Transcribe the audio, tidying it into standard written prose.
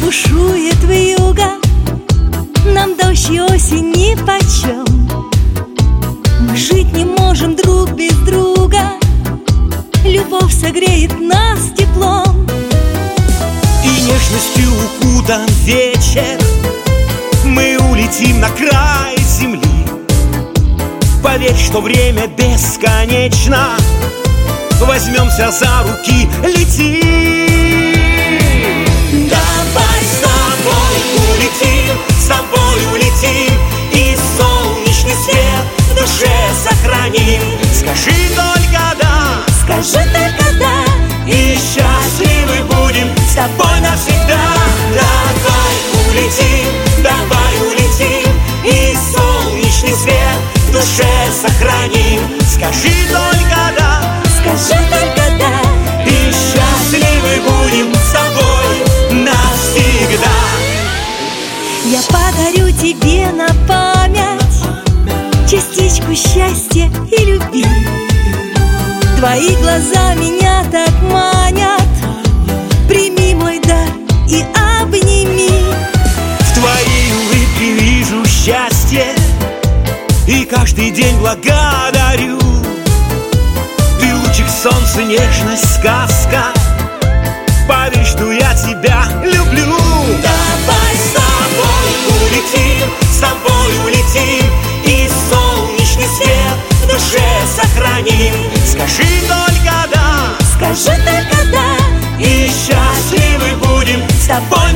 бушует вьюга, нам дождь и осень нипочем. Мы жить не можем друг без друга, любовь согреет нас теплом. И нежностью укутан вечер, мы улетим на край земли. Поверь, что время бесконечно, возьмемся за руки, лети. Давай с тобой улетим, с тобой улетим, и солнечный свет в душе сохраним. Скажи только да, Скажи только да, и счастливы будем с тобой навсегда. Давай улетим, и солнечный свет в душе сохраним. Скажи только да, скажи только да, и счастливы будем с тобой навсегда. я подарю тебе на память частичку счастья и любви. Твои глаза меня так манят, прими мой дар и обними. В твоей улыбке вижу счастье, и каждый день благодарю. Ты лучик солнца, нежность, сказка. Поверь, что я тебя люблю. Давай с тобой улетим, и солнечный свет в душе сохраним. Скажи только да, Скажи только да, и счастливы будем с тобой